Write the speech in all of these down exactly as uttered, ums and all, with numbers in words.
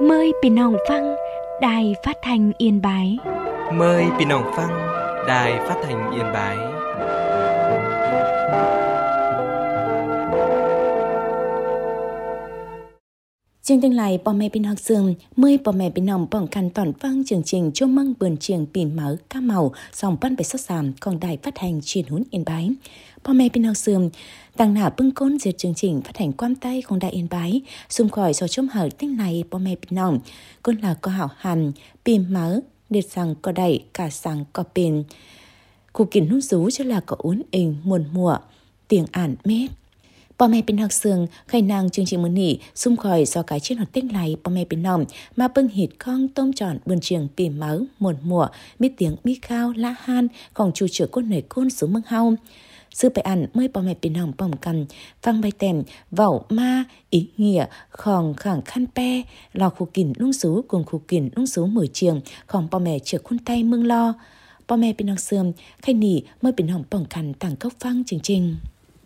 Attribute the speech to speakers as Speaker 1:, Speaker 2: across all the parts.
Speaker 1: Mờiพี่น้องฟังđĐài Phát thanh Yên Bái.
Speaker 2: Mờiพี่น้องฟัง Đài Phát thanh Yên Bái.
Speaker 3: Chương trình này bò mẹ bên học sương, mời bò mẹ bên nòng bỏng khăn toàn vang chương trình cho măng bườn trường pin mở cá màu, dòng ban bể sốt sàm, còn Đài Phát hành truyền huấn Yên Bái. Bò mẹ bên học sương, tăng nả bưng côn diệt chương trình phát hành quan tay còn Đài Yên Bái, xung khỏi do chôm hở tinh này bò mẹ bên nòng, côn là có hảo hàm, pin mở, liệt rằng có đẩy, cả sang có pin. Khu kín nút rú cho là có uốn ình, muôn mùa, tiếng ản mết. Bò mẹ bên học sương, khai năng chương trình môn nỉ, xung khỏi do cái chiến hoạt tích này bò mẹ bên nòng, mà bưng hịt con tôm tròn bươn trường pì máu, muôn mùa, mít tiếng mi khao, la han, còn chủ trưởng côn nảy côn xuống mương hao. Sư bài ăn mới bò mẹ bên nòng bỏng cầm, văng bay tèm, vẩu ma, ý nghĩa, khòng khẳng khăn pe, lò khu kín lung xú cùng khu kín lung xú mười trường, còn bò mẹ trưởng khuôn tay mương lo. Bò mẹ bên học sương, khai nỉ mới bên nòng bỏng khăn tặng cốc văng chương trình.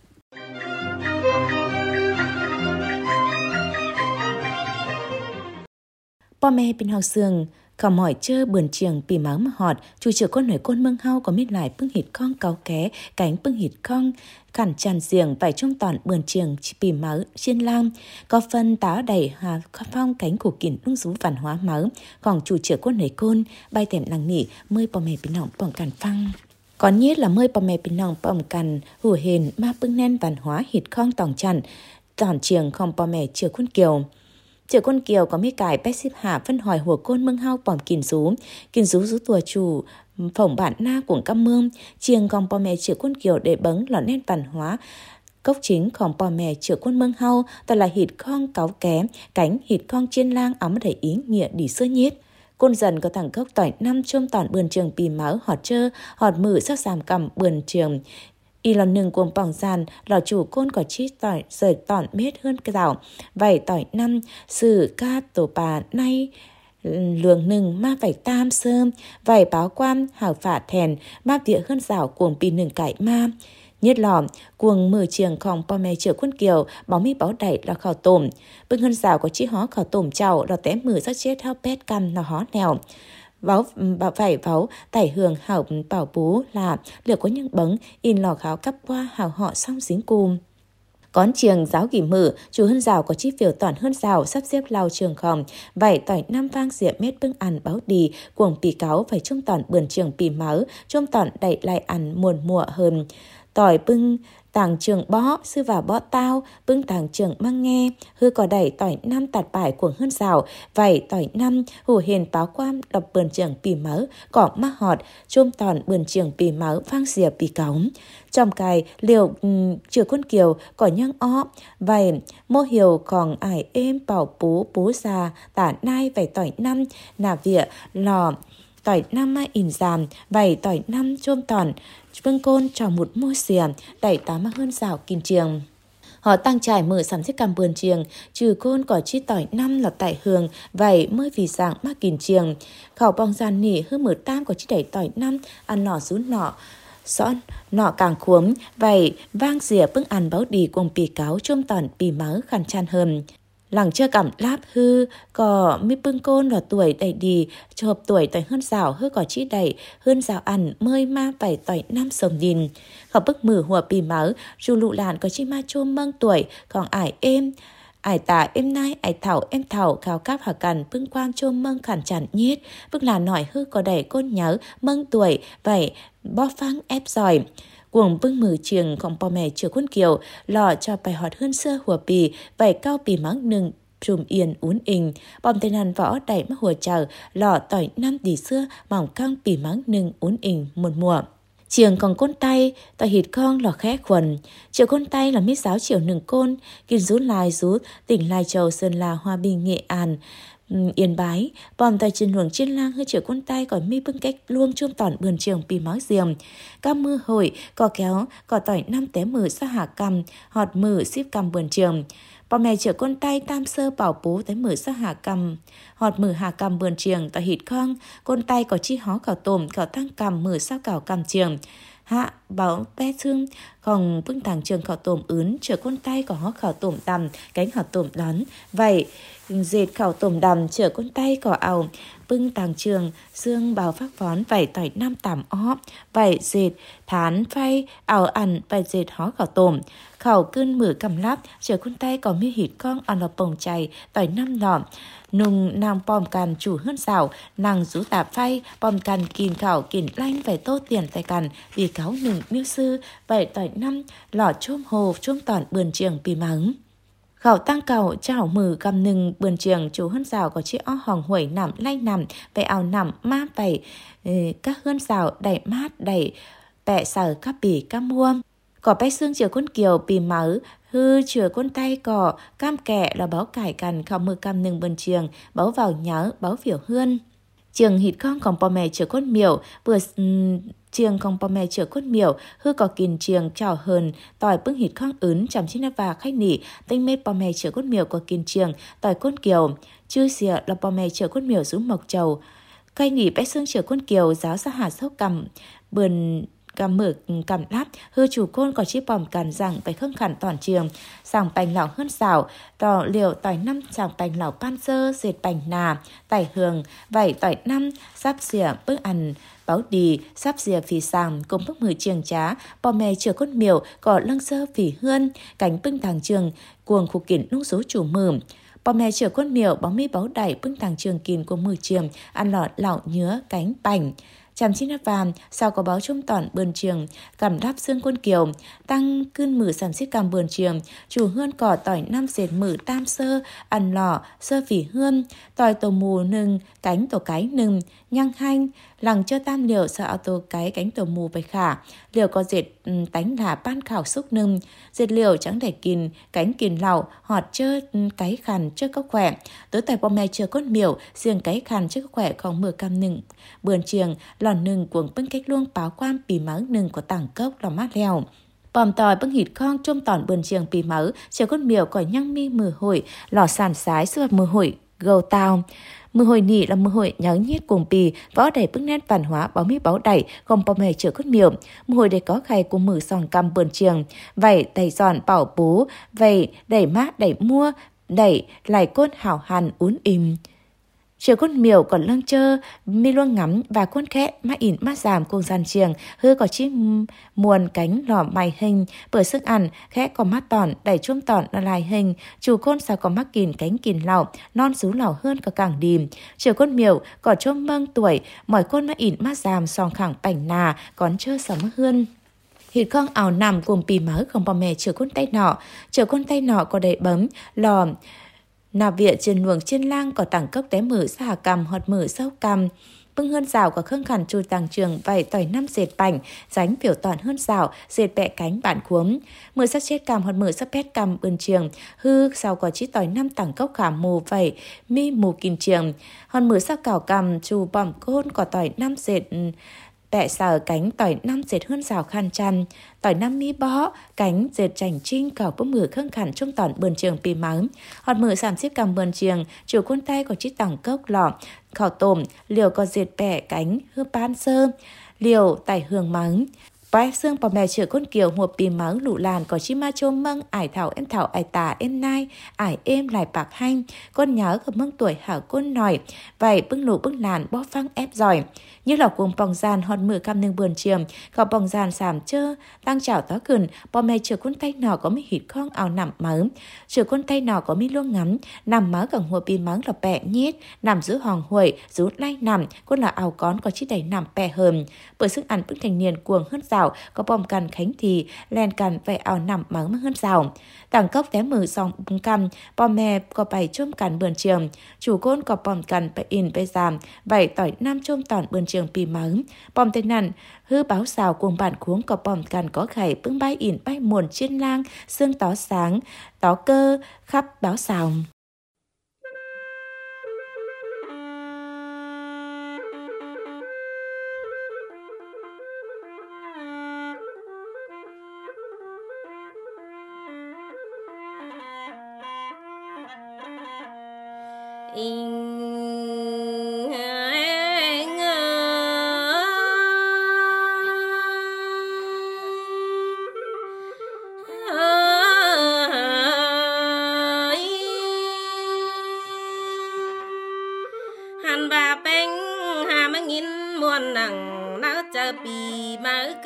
Speaker 3: Bò mẹ bên học sương, khảo mỏi chơ bườn trường pì máu mà họt, chủ trưởng con nổi côn mương hao có miết lại bưng hịt con cáo ké, cánh bưng hịt con, cản tràn giềng vài trong toàn bườn trường pì máu chiên lam, có phân táo đầy hà phong cánh của kỉnh lung rú văn hóa máu, còn chủ trưởng con nổi côn, bay tèm làng nỉ, mơi bò mẹ bên nọng bỏng cản phăng. Có nhất là mơi bò mẹ bên nọng bỏng cản, hùa hền ma bưng nen văn hóa hịt con tòng chặn, toàn trường không bò mẹ chưa khuôn kiều. Chợ con kiều có mấy cải bách xếp hạ phân hỏi hùa côn mương hao bỏng kìn rú, kìn rú rú tùa chủ, phổng bản na của cam mương, chiêng còn bò mẹ chợ con kiều để bấng lọ nét văn hóa. Cốc chính còn bò mẹ chợ con mương hao, toàn là hịt con cáo ké, cánh hịt con chiên lang ấm đầy ý nghĩa đi xưa nhiết. Côn dần có thằng cốc tỏi năm chôm tòn bườn trường pì máu họt chơ, họt mử sắc giảm cầm bườn trường. Y lò nừng cuồng bỏng gian, lò chủ côn có chi tỏi rời tỏn mết hơn cái rào. Vảy tỏi năm, sử ca tổ bà nay, luồng nừng ma vảy tam sơm, vảy báo quan hảo phả thèn, ma địa hơn rào cuồng pì nừng cải ma. Nhất lò, cuồng mười trường khòng bò mẹ chở quân kiều, báo mi báo đẩy là khảo tổm. Bưng hơn rào có chi hó khảo tổm chào, lò té mười sắc chết hao pét căm nó hó nèo. Váo bảo vải váo tải hường hảo bảo bố là liệu có những bấng in lò kháo cắp qua hảo họ xong dính cùm. Con trường giáo kỷ mử, chủ hơn rào có chi phiếu toàn hơn rào sắp xếp lao trường khòng, vải tỏi năm vang diệp mét bưng ăn báo đi, cuồng pì cáo phải trong toàn bườn trường pì máu, trong toàn đẩy lại ăn muôn mùa hơn. Tỏi bưng tàng trường bó, sư vào bó tao, bưng tàng trường mang nghe, hư có đẩy tỏi năm tạt bài cuồng hơn rào, vảy tỏi năm, hù hền báo quan đập bườn trường pì máu, cỏ mắc họt, chôm toàn bườn trường pì máu, vang dìa pì cống. Trong cài, liều um, chừa con kiều, cỏ nhang ó, vảy, mô hiểu còn ải êm bảo bố bố già, tả nai vảy tỏi năm, nà vịa, lò, tỏi năm mai in giảm, vảy tỏi năm chôm toàn, vương côn trào một môi xìa, đẩy tám mắc hơn rào kim trường. Họ tăng trải mở sắm xếp cầm bườn trường, trừ côn có chi tỏi năm lọt tại hường, vậy mới vì dạng mắc kìn trường. Khảo bong gian nỉ hư mở tam có chi đẩy tỏi năm, ăn lò rú nọ, xón nọ càng khuống, vậy vang dìa bưng ăn báo đi cùng pì cáo chôm tòn pì máu khăn chan hơn. Làng chưa cảm láp hư, có mi bưng côn là tuổi đầy đi, cho hợp tuổi tỏi hơn rào hư có chi đầy, hơn rào ăn, mơi ma vảy tỏi năm sông nhìn. Khảo bức mử hùa pì máu, dù lụ làn có chi ma chôm mâng tuổi, còn ải êm. Ải tả êm nai, ải thảo em thảo, khao cáp hà cằn, bưng quan chôm mâng khản chản nhiết. Bức là nỏi hư có đầy côn nhớ, mâng tuổi, vảy, bó phăng ép giỏi. Cuồng bưng mử trường còn bò mẹ chữa quân kiều, lò cho bài họt hơn xưa hùa pì, vảy cao pì mắng nừng, trùm yên uốn ình, bòm tên hàn võ đẩy mắc hùa chờ, lò tỏi năm đi xưa, mỏng căng pì mắng nừng uốn ình một mùa. Trường còn côn tay, tỏi hịt con lò khẽ khuẩn. Chiều côn tay là mít giáo chiều nừng côn, kinh rú lai rú, tỉnh Lai Châu, Sơn La, Hoa Bình, Nghệ An, Yên Bái, bòm tay trên luồng chiên lang hơi chiều côn tay còn mi bưng cách luông chôm tỏn bườn trường pì máu diềm. Các mưa hội, cò kéo, cò tỏi năm té mử xa hạ cầm, họt mử xíp cầm bườn trường. Bò mẹ chở con tay tam sơ bảo bố tới mử sắc hạ cầm, họt mử hạ cầm bườn trường tỏi hịt con, con tay có chi hó cào tôm, cào tăng cầm mử sao cào cầm trường. Hạ, báo bé thương, còn bưng tàng trường khảo tổm ướn, chờ con tay có hó khảo tổm đầm, cánh khảo tổm đón. Vậy, dệt khảo tổm đầm, chờ con tay có ảo, bưng tàng trường, dương bào phát phón, vậy tỏi năm tảm ó, vậy dệt, thán phay, ảo ẩn, vậy dệt hó khảo tổm. Khảo cơn mửa cầm lắp, chờ con tay có miêu hít con ở lọc bồng chày, tỏi năm lọm. Nung nàng bòm càn chủ hơn xảo, nàng rú tạp phay, bòm càn kìn khảo kìn lanh phải tô tiền tay càn, vì cáo nừng miêu sư, vậy tỏi năm, lọ chôm hồ, chôm tỏn bườn trường bì mắng. Khảo tăng cầu, chảo mừ cầm nừng bườn trường, chủ hơn xảo có chiếc ó hòng huẩy nằm lanh nằm, vậy ảo nằm mát vậy, các hơn xảo đẩy mát đẩy, bẹ sở các bì các muông. Có bách xương chừa con kiều bì máu, hư chừa con tay cỏ, cam kẹ là báo cải cằn khảo mưa cam nừng bần trường, báo vào nhớ, báo phiểu hươn. Trường hít con còn bò mè chừa con miểu, vừa um, trường còn bò mè chừa con miểu, hư có kìn trường trào hờn, tỏi bưng hít con ướn, chằm trên nắp và khách nỉ, tinh mết bò mè chừa con miểu có kìn trường, tỏi con kiều, chư xìa là bò mè chừa con miểu rú mộc trầu. Cây nỉ bách xương chừa con kiều, giáo xa hạt sốc cầm, bườn cầm mở cầm lắp, hư chủ côn có chiếc bòm càn rằng phải khưng khẳng toàn trường, sàng bành lão hơn xảo, tỏ liều tỏi năm sàng bành lão pan sơ, dệt bành nà, tải hường, vảy tỏi năm, sắp xỉa bức ăn, báo đì, sắp xỉa phì sàng, cùng bức mười trường trá, bò mè chừa con miểu, cỏ lăng sơ phì hươn, cánh bưng thằng trường, cuồng khu kiển nung số chủ mửm. Bò mè chừa con miểu, bóng mi báo đẩy bưng thằng trường kìn của mười trường, ăn lọt lạo nhứa, cánh bành. Chàm chín nắp vàm, sau có báo trung tỏn bườn trường, cầm đáp xương con kiều, tăng cươn mử sàm xít cầm bườn trường, chủ hươn cỏ tỏi năm dệt mử tam sơ, ăn lỏ, sơ phỉ hương, tỏi tổ mù nừng, cánh tổ cái nừng, nhăng hanh, lằng chơ tam liều sợ áo tổ cái cánh tổ mù bạch khả, liều có dệt um, tánh là ban khảo xúc nừng, dệt liều trắng đẻ kìn, cánh kìn lạo, họt chơ um, cái khăn chơ có khỏe, tối tài bò mè chừa con miểu, riêng cái khăn chơ có khỏe còn mưa cam nừng, bườn trường, lòn nừng cuồng bưng cách luông báo quan bì máu nừng của tảng cốc lò mát lèo. Bòm tỏi bưng hít con trôm tỏn bườn trường bì máu, chừa con miểu cỏi nhăng mi mừ hội, lò sàn sái xưa mừ hội gầu tao. Mưa hồi nỉ là mưa hồi nhớ nhét cuồng bì, võ đầy bức nét văn hóa báo mi báo đẩy, gồm bò mè chữa cốt miệng. Mưa hồi để có khay của mử sòn cầm bườn trường, vậy đẩy giòn bảo bú, vậy đẩy mát đẩy mua, đẩy lại cốt hảo hàn uốn im. Chiều con miểu còn lăng chơ, mi luôn ngắm và con khẽ, mắt ỉn mắt giảm cùng dàn trường, hư có chiếc muôn cánh lò mày hình, bởi sức ăn, khẽ có mắt tỏn, đẩy chuông tỏn là lại hình, chủ con sao có mắt kìn cánh kìn lào, non rú lào hơn cả cảng đìm. Chiều con miểu có trông mâng tuổi, mỏi con mắt ỉn mắt giảm, sòng khẳng bảnh nà, còn chơ sắm hươn. Hít con ảo nằm cùng bì máu không bò mè chừa con tay nọ, chừa con tay nọ có đầy bấm, lò, nà viện trên luồng trên lang có tảng cốc té mở xa cầm hoặc mở sâu cầm. Bưng hơn rào có khương khẳng chui tàng trường vầy tỏi năm dệt bảnh, ránh phiểu toàn hơn rào, dệt bẹ cánh bản cuống. Mở sắc chết cầm hoặc mở sắc pét cầm bươn trường, hư sau có chí tỏi năm tảng cốc khả mù vầy, mi mù kìm trường. Hoặc mở sắc cảo cầm, chù bỏng côn có tỏi năm dệt bẹ sờ cánh tỏi năm dệt hơn rào khăn chăn, tỏi năm mi bó, cánh dệt chảnh trinh cảo bốc mửa khương khẳng trong tỏn bườn trường bì máu. Hoặc mở giảm xếp cầm bườn trường, chủ quân tay có chiếc tảng cốc lọ, khảo tổm, liều có dệt bẹ cánh hư ban sơ, liều tải hương mắng. Bái xương bò mè chữa con kiều hùa bì máu lụ làn có chi ma chôm mâng ải thảo em thảo ải tà em nai ải êm lại bạc hanh con nhớ của mâng tuổi hảo côn nòi vậy bưng lụ bưng làn bó phăng ép giỏi như là cuồng bòng gian hòn mưa cam nương bườn chiềm gạo bòng gian sàm chơ tăng chảo tó cừn bò mè chữa con tay nọ có mi hít khong ảo nằm máu chữa con tay nọ có mi luông ngắm nằm máu cẳng hùa bì máu là bẹ nhét nằm giữa hòn huệ rú lay nằm con là ảo con có chi đầy nằm bẹ hờm bởi sức ăn bưng thành niên cuồng hơn rào có bom cằn khánh thì len cằn vậy ảo nằm mắng hơn rào tảng cốc té mờ sòng bung cam bom mè có bảy chôm cằn bườn trường chủ côn có bom cằn phải in phải giảm vậy tỏi năm chôm tỏn bườn trường pì mắng bom tên nằn hư báo xào cuồng bản cuống có bom cằn có khải bưng bay in bay muồn trên lang xương tó sáng tó cơ khắp báo xào.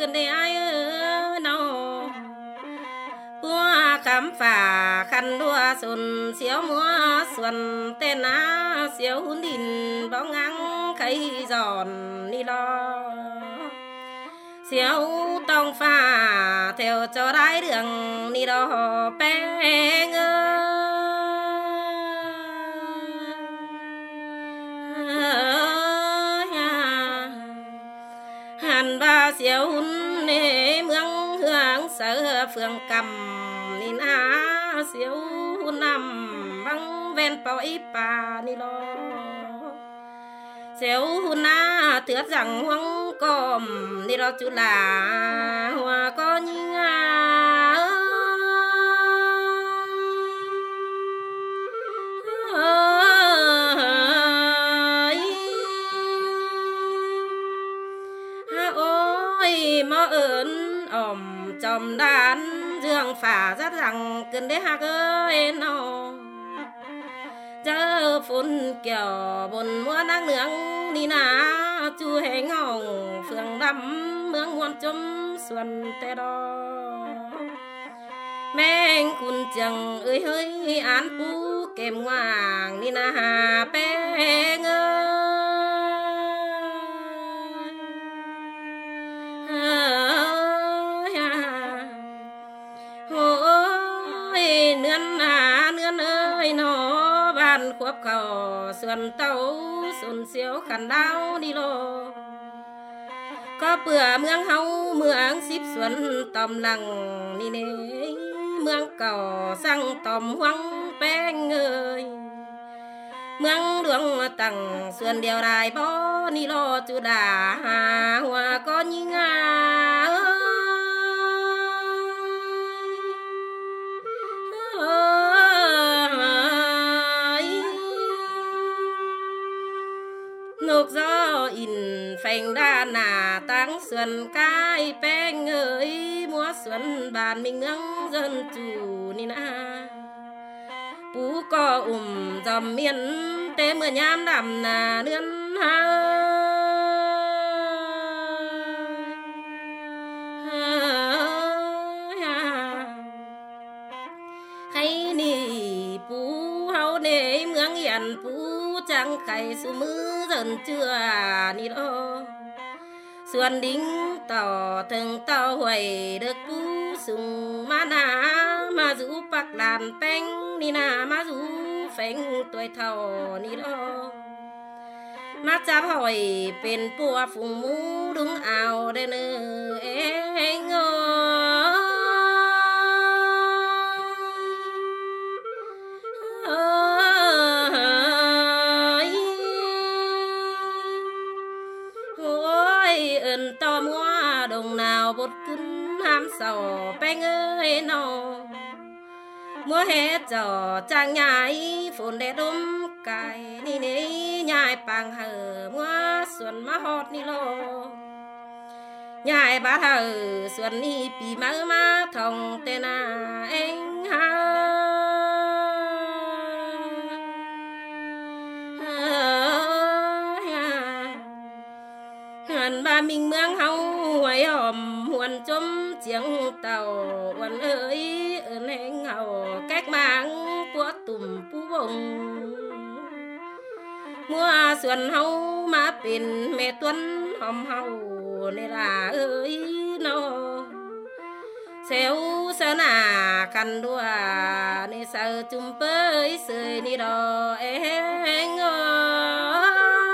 Speaker 4: cơn để ai ơi nào qua khám phá khăn đua xuân xéo múa xuân tên á xéo hun đìn bóng ngang khay giòn đi lo xéo tông pha theo cho đái đường đi đó bé ngơ hàn ba xéo hun nê mương hương sở phường cầm nín á xéo hun nằm băng ven bao ít bà đi lo xéo hun á thướt rằng hoang còm đi đó chú là hoa có những à ôi mơ ơn ổm chòm đàn dương phả rất rằng cần để hạc ơi nó chớ phun kiểu buồn mua nắng nướng đi nà chú hề ngọng phường đắm mương muôn chấm xuân tê đo men cùn chẳng ơi hơi án phú kèm ngoàng đi nà hà bé ngơ ôi nương à nương ơi nó bàn khuất cầu xuân tấu xuân xíu khăn đau đi lô có bữa mương hâu mương xíp xuân tòm lằng đi nè mương cầu sang tòm hoang beng ơi mương đường tầng xuân đèo đài bó ni lô chú đà hà hoa có như ngà nục gió in phanh đa nà tăng xuân cái beng ơi múa xuân bàn mình nương dân chủ ni na bú co ủng dòm miền tế mưa nhám đầm nà nương ha hay nì bú hao nê mương hiền bú chẳng khay su mưa dần chưa ni lo xuân đính tỏ thường tao hoài được bú sùng ma na mà rú bạc làm bánh ni na mà rú phanh tuổi thầu ni lo mà chắp hỏi bên bùa phùng mũ đúng ảo đây nơ em ngơ ơn to mua đồng nào bột cứng ham sầu beng ơi nó mua hết trò trang nhái phồn để đốm cài ni nế nhai bằng hờ mua xuân má hót ni lô nhai bát hờ xuân ni bì mơ má thòng tên à anh ha hàn ba mình mương hâu hoài hòm huần chôm chiếng tàu huần ơi ơn anh hậu cách mạng của tùm phú bồng mua xuân hâu má pin mẹ tuấn hòm hậu này là ơi nó xéo sơn à khăn đua này sợ chùm bơi sơi đi đò anh ơi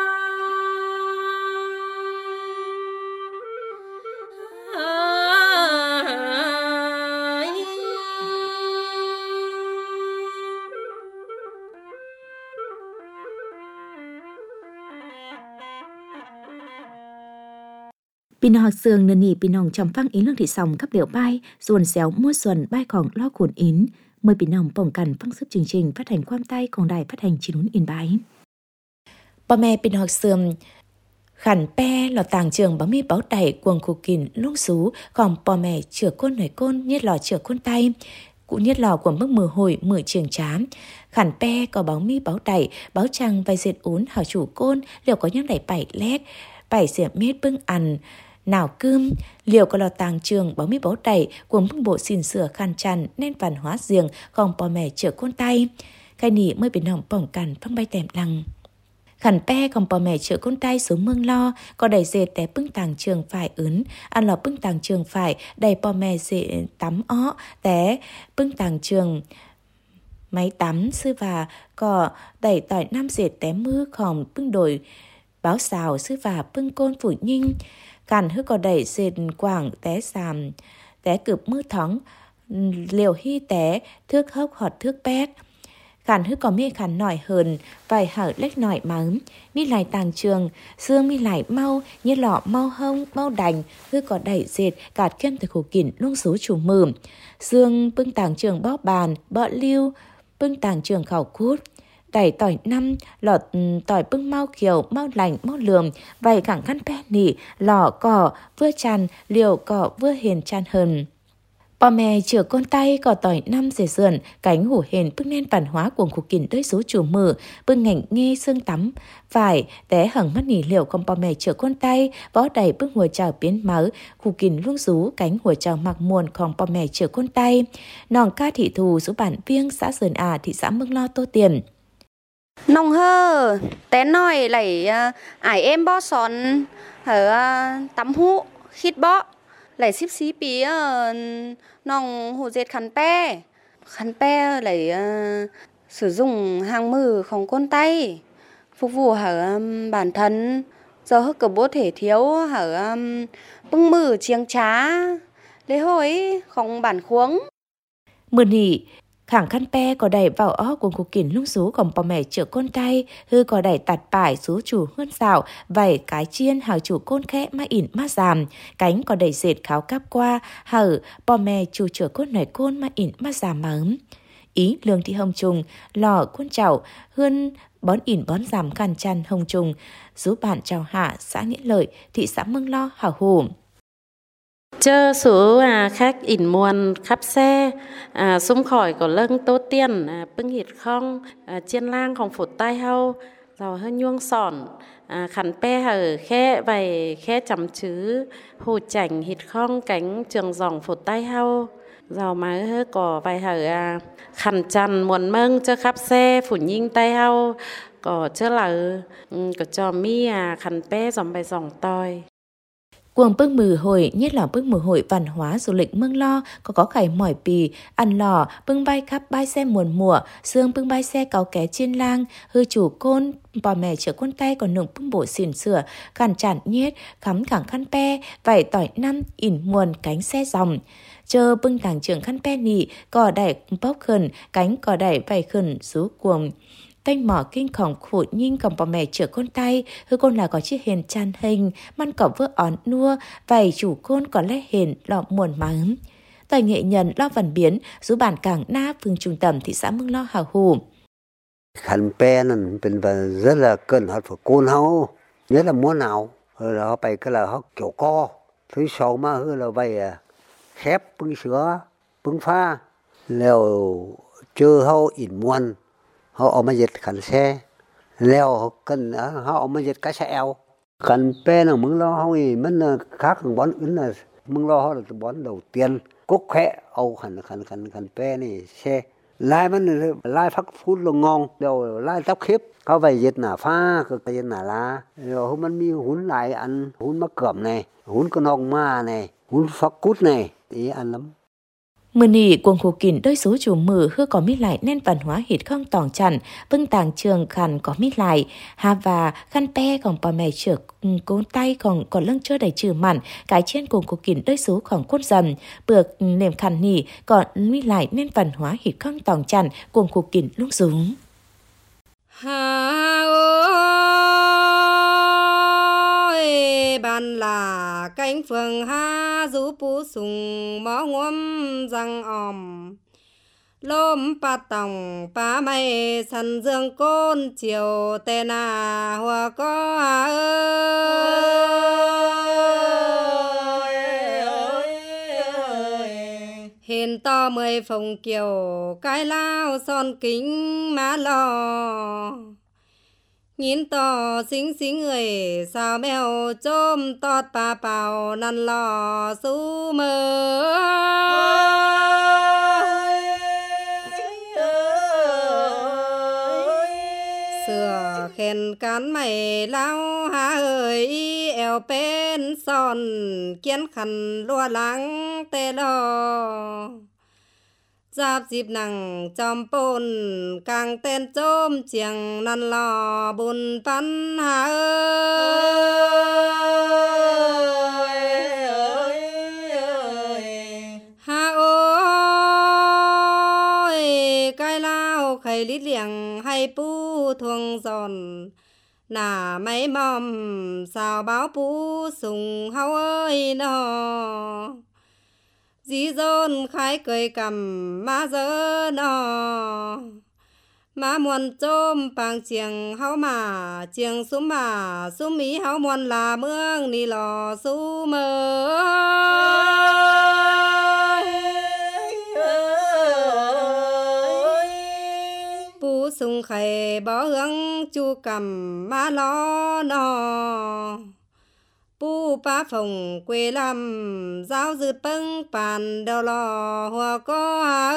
Speaker 3: Pin họ sương nền nỉ pin hồng trong phăng ý lương thị sòng cấp điệu bay ruồn xéo mua xuân bay còn lo cuốn ín mời pin hồng bổng cằn phăng sức chương trình phát hành quam tay còn đài phát hành chín bốn yên bái. Bà mẹ pin họ sương khẩn pe lò tàng trường bóng mi báo đẩy quần khu kìn lúc xú còn bà mẹ chữa côn nổi côn nhất lò chữa côn tay cũng nhất lò của mức mưa hồi mưa trường chám khẩn pe có báo mi báo đẩy báo trăng vai diệt ún hảo chủ côn liệu có những đẩy bảy lét bảy diệp mét bưng ăn nào cơm, liều có lò tàng trường bó mi bó đẩy, cuồng bưng bộ xin sửa khăn chăn nên văn hóa riêng, còn bò mẹ chữa con tay. Cái nỉ mới bị nòng bỏng cằn phong bay tèm lăng. Khẩn pe còn bò mẹ chữa con tay xuống mương lo, có đầy dệt té bưng tàng trường phải ướn, ăn lò bưng tàng trường phải, đầy bò mẹ dễ tắm ó, té bưng tàng trường máy tắm sư và có đẩy tỏi năm dệt té mưa khòng bưng đổi báo xào sư và bưng côn phủ nhinh. Càn hư có đẩy dệt quảng té sàm, té cướp mưa thóng, liều hy té thước hốc họt thước bét. Khản hư có mi khản nổi hơn, vài hở lách nổi mắm, mi lại tàng trường, xương mi lại mau, như lọ mau hông, mau đành, hư có đẩy dệt, cạt kem từ khổ kỉnh luôn số chủ mượm. Xương bưng tàng trường bó bàn, bọ lưu, bưng tàng trường khảo cút. Đẩy tỏi năm, lọt tỏi bưng mau kiều, mau lành, mau lườm, vài cẳng khăn pe nỉ, lọ cỏ, vừa chăn, liều cỏ vừa hiền chăn hơn. Bò mẹ chữa con tay có tỏi năm dề dườn, cánh hủ hền bưng nên văn hóa của khu kỉnh đôi số chủ mở, bưng ngành nghe xương tắm, phải té hẳn mắt nỉ liệu còn bò mẹ chữa con tay, võ đầy bưng hùa trào biến máu, khu kỉnh luôn rú cánh hùa trào mặc muôn còn bò mẹ chữa con tay. Nòng ca thị thù số bản Viêng xã Dườn À thị xã Mương Lo Tô Tiền.
Speaker 5: Nông hơ, té nói lại ải em bó son, ở tắm hũ, khít bó. Lại xíp xí bí nòng hồ dệt khăn pe. Khăn pe lại uh, sử dụng hàng mừ không con tay. Phục vụ hở um, bản thân. Giờ hức cờ bố thể thiếu hở um, bưng mừ chiêng trá. Lễ hội không bản khuống.
Speaker 3: Mưa nỉ, khẳng khăn pe có đẩy vào ó của cuộc kỉnh lung số còn bò mẹ chữa con tay, hư có đẩy tạt bài số chủ hơn xạo, vảy cái chiên hào chủ côn khẽ má ỉn má giảm, cánh có đẩy dệt kháo cáp qua, hở bò mẹ chủ chữa côn nảy côn má ỉn má giảm má ấm. Ý lương thị hồng trùng, lò côn chảo, hơn bón ỉn bón giảm càn chăn hồng trùng, giúp bạn chào hạ xã Nghĩa Lợi, thị xã Mương Lo hảo hổ.
Speaker 6: Chơ số à, khách ỉn muôn khắp xe, à, xung khỏi có lưng tốt tiền, à, bưng hịt không, à, chiên lang không phụt tay hâu, rồi hơi nhuông sòn, à, khăn pe hở khe vầy khe chấm chứ, hồ chảnh hịt không cánh trường dòng phụt tay hâu, rồi mà hơi có vài hở à, khăn chăn muôn mâng chơ khắp xe phủ nhinh tay hâu, có chơ là um, có cho mi à, khăn pe dòng bài dòng toi.
Speaker 3: Cuồng bưng mừ hội, nhất là bưng mừ hội văn hóa du lịch Mương Lo, có có khải mỏi pì, ăn lò, bưng bay khắp bay xe muôn mùa, xương bưng bay xe cáo ké chiên lang, hư chủ côn, bò mẹ chữa con tay còn nồng bưng bộ xỉn sửa, cản chản nhét, khắm khẳng khăn pe, vải tỏi năm, ỉn muôn cánh xe dòng. Chờ bưng tàng trường khăn pe nị, cò đẩy bóc khẩn, cánh cò đẩy vải khẩn rú cuồng. Tanh mỏ kinh khổng khổ nhinh cầm bò mẹ chữa con tay, hư con là có chiếc hền chan hình, man cỏ vỡ ón nua, vầy chủ côn có lẽ hền lọ muồn mắng. Tài nghệ nhân lo văn biến, giúp bản cảng na phường trung tâm thị xã Mương Lo hào hù.
Speaker 7: Khăn pe nóเป็นrất là cần họ phải côn hao, nhất là múa nào, rồi là họ phải cái là họ kiểu co, thứ sau mà hư là vậy khép bưng sữa, bưng pha, leo chưa hao ỉn muôn. Họ ở mà dệt khăn xe, leo họ cần họ ở mà dệt cái xe eo. Khăn pe là Mương Lo họ thì mình khác hơn bón ứng là Mương Lo họ là bón đầu tiên. Cúc khẽ, âu khăn khăn khăn khăn pe này xe. Lai mình lai phát phút là ngon, đều lai tóc khiếp. Có vậy dệt nà pha, cái dệt nà lá. Rồi hôm mình mi hún lại ăn, hún mắc cẩm này, hún con hồng ma này, hún phát cút này, ý ăn lắm.
Speaker 3: Mưa nỉ cuồng khu kỉnh đôi số chủ mở hư có mít lại nên văn hóa hít không tòng chặn, bưng tàng trường khăn có mít lại, hà và khăn pe còn bò mẹ chữa côn tay còn còn lưng chưa đầy trừ mặn, cái trên cuồng khu kỉnh đôi số khoảng cốt dầm, bược nềm khăn nỉ còn mít lại nên văn hóa hít không tòng chặn cuồng khu kỉnh lúc rúng.
Speaker 4: Hà ơi bàn là cánh phường ha rú pú sùng mó ngôm răng òm lôm pa tòng pa mây săn dương côn chiều tê na hoa có ơi hiền to mười phòng kiều cái lao son kính má lò nhìn to xinh xinh người sao mèo chôm tót bà bào năn lò su mơ sửa khen cán mày lao hà ơi eo bên son kiến khăn lua lắng tê lo giáp dịp nặng chom pôn càng tên chôm chieng năn lò bùn pan hà ơi hà ơi cái lao khay lít liềng hay pu thuông giòn nà mấy mầm sao báo pu sùng hao ơi nó dí dôn khai cười cầm má dơ nò má muôn chôm bằng chieng hao mà chieng sum mà sum mí hao muôn là mương ni lò su mơ pu sung khay bỏ hướng chu cầm má lo nò pu pa phòng quê làm giáo dư bưng bàn đào lò hoa có hà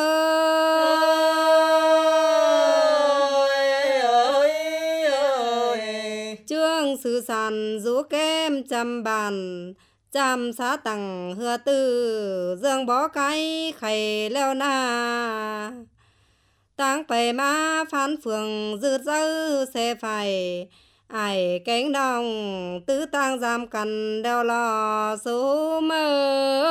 Speaker 4: ơi trương sư sàn rú kem chăm bàn chăm xá tặng hừa tư dương bó cái khay leo na tăng bày má phán phường dư dư xe phải ai cánh đồng tứ tang giam cần đeo lò số mơ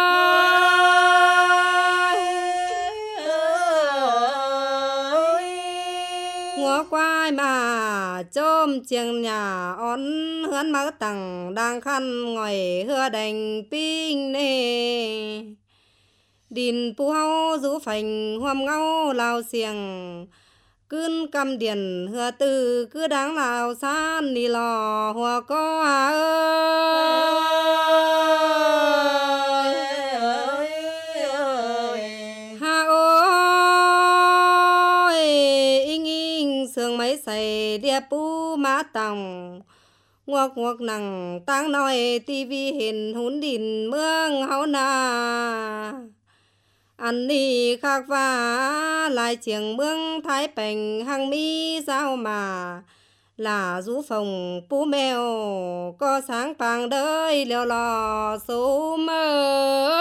Speaker 4: ngó quai mà chôm chiêng nhà ón hướn mơ tặng đang khăn ngồi hưa đành pinh nê đình pu hao rú phành hoam ngao lao xiềng cơn cầm điền hừa tư cứ đáng lào san đi lò hoa có hà ơi hà ơi inh inh sương mấy say đĩa pu má tòng ngoặc ngoặc nằng tang nói tivi hình hún đìn mương hao na anh đi khác và lại chiếng mương thái bình hàng mi sao mà là rú phòng pu mèo có sáng vàng đời liều lò số mơ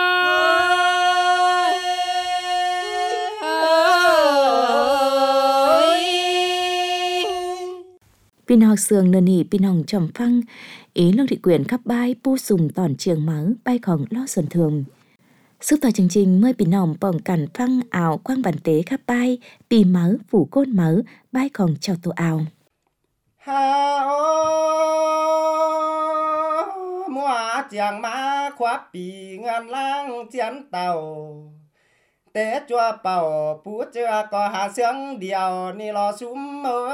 Speaker 3: Pin học sườn nền nỉ pin hồng trầm phăng ý lương thị quyển khắp bay pu sùng tòn trường mở bay khổng lo xuân thường Sức tòa chương trình mời bình nòng bỏng cảnh phăng ảo quang bản tế khắp bay, bì mớ, phủ côn mớ, bay còn chào tổ ảo.
Speaker 8: Ha ô mua chàng má khoáp bì ngàn lang chén tàu tế chua bầu bú chưa có hà sướng điều ni lo súng mơ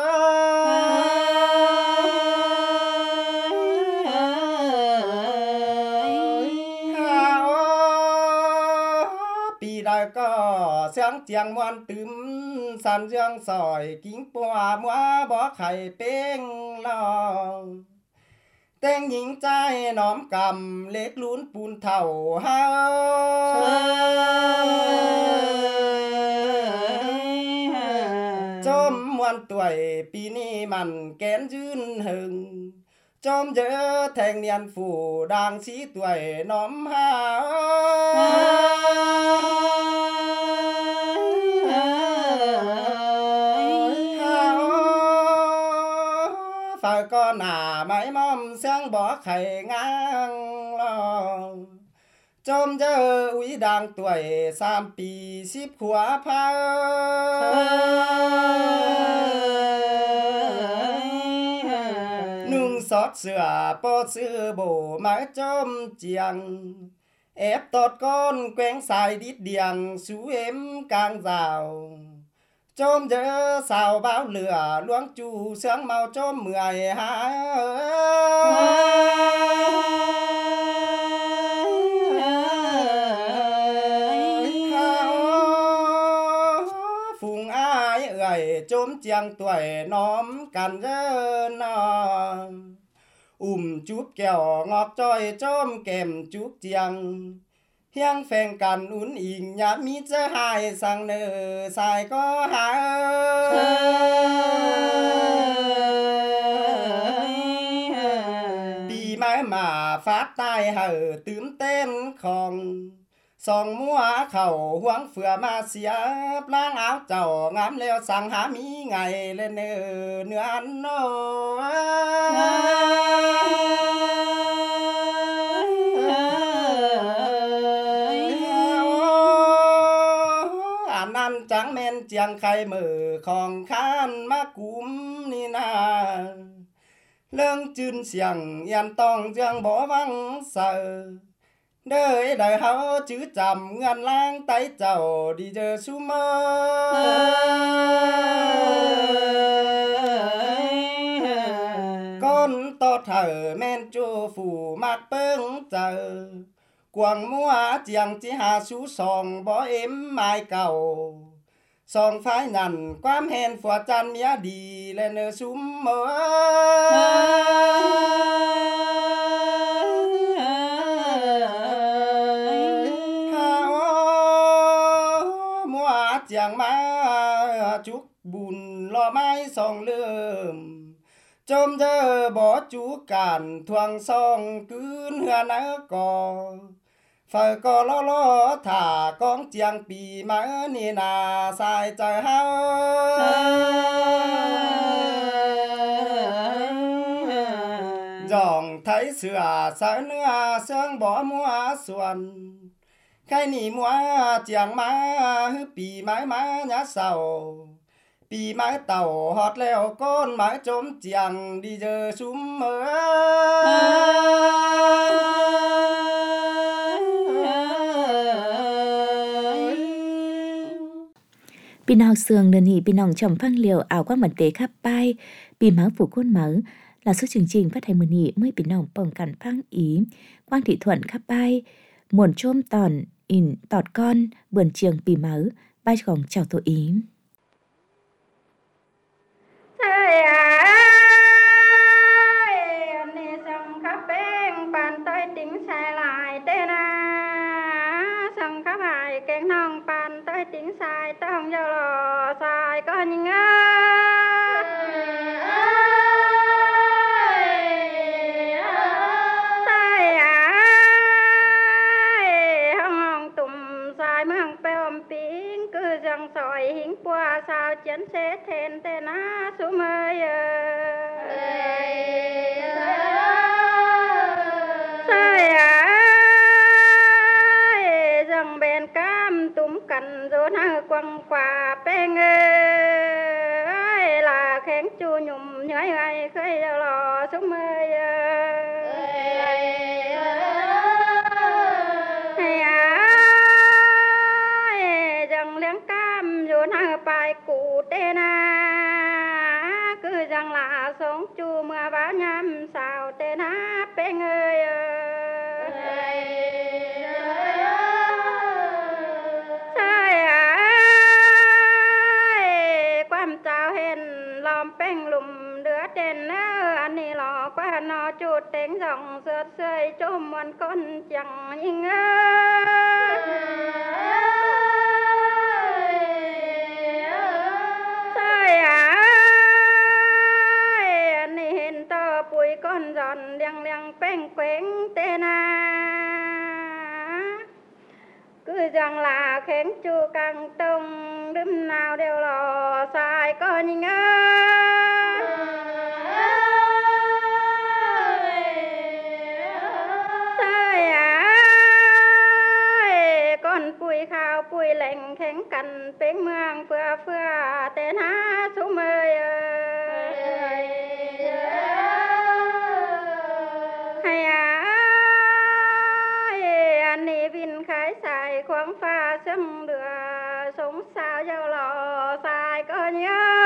Speaker 8: đại có sáng chiang ngoan tướm san dương sỏi kính bùa mua bó khay beng lo tên nhính trai nóm cầm lết lún bùn thầu ha chôm muôn tuổi pi ni mặn kén dün hừng chôm dỡ thanh niên phủ đang sĩ tuổi nóm ha phải con à máy mom sáng bỏ khay ngang lo chôm dỡ úy đang tuổi sam pi ship khóa pha xót sửa po sư bổ mái chôm chiang ép tọt con quen xài đít điàng xú êm càng rào chôm dỡ xào báo lửa luống chu sướng màu chôm mười há phùng ai tuổi chôm chiang tuổi nóm cằn dơ nò ùm chút kẹo ngọt trôi chôm kèm chút chiang hiang phèn cằn ún ỉn nhá mít dơ hai sang nơ xài có hà bì mái mà phát tai hở tướm tên khòng song múa khẩu hoang phừa mà xía lang áo trầu ngắm leo sang há mí ngày lên nơ nửa ăn nô ăn ăn trắng men chiang khay mở khòng khan má cúm ni na lương chưn xiang yên tong dương bỏ vắng sợ đời đời hao chữ chầm ngàn lang tay chầu đi giờ su mơ con to thở men chô phủ mát bưng chờ quàng múa chiang chỉ hà sú sòng bỏ ếm mai cầu sòng phái nhằn quám hèn phùa chan mía đi lên ở sum mơ chàng má chút bùn lo mái song lơm chôm dơ bỏ chú cản thoang song cứ hưa ná cò phải có lo lo thả con chàng bì má nì nà sai trời hao dòng thấy sửa sớ nữa sương bỏ mua xuân khai nì mua chiang má hứ bì mái má nhá sầu bì mái tàu hót leo con mái chôm chiang đi giờ sum mơ
Speaker 3: Bì nào sườn nền hỉ bì nòng chồng phăng liều ảo qua mật tế khắp bay bì máu phủ côn máu là số chương trình phát hành mần hỉ mới bì nòng bồng cản phăng ý quang thị thuận khắp bay muộn chôm tòn in tọt con bườn trường bì máu bay gòng chào tổ ý
Speaker 5: kén nong pan tới tiếng sai tới không giao lò sai có những ơi sai ai không hồng tùm sai mới hồng pe ôm tiếng cứ dòng sỏi hiến qua sao chén xế thèn tên á xuống ơi sai cành rốn hơ quăng quà bê ngơi là khen chu nhùm nhói ai khơi lò xuống mơi hay ai dần liếng cam rốn hơ bài cụ tê na cứ dần là sống chu mưa báo nhâm sao tê na bê ngơi tên anh đi lò qua nó chuột tiếng dòng sượt sơi cho muôn con chẳng nhìn ơi sơi ai anh đi hình to bụi con giòn liang liang beng queng tên à cứ rằng là khen chu càng tông đêm nào đều lò sai có nhìn ơi bùi khao bùi lệnh khen cành bên mương phưa phưa tên há số mơi hay anh đi vin khái xài khoáng pha sâm đưa sống sao giao lò xài có nhớ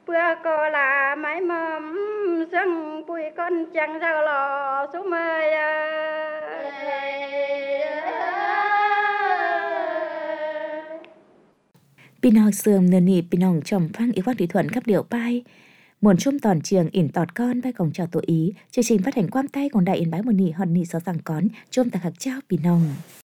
Speaker 5: bữa có là mái mầm răng bụi con chẳng sao lò số mời
Speaker 3: Pin học sườm nền nị pin hồng trồng phang ý quang thủy thuận khắp điệu bai muôn chung tòn trường ỉn tọt con bay cổng chào tổ ý chương trình phát hành quam tay còn đại in bái một nị hòn nị sáu rằng con chôm tạc hạc trao pin hồng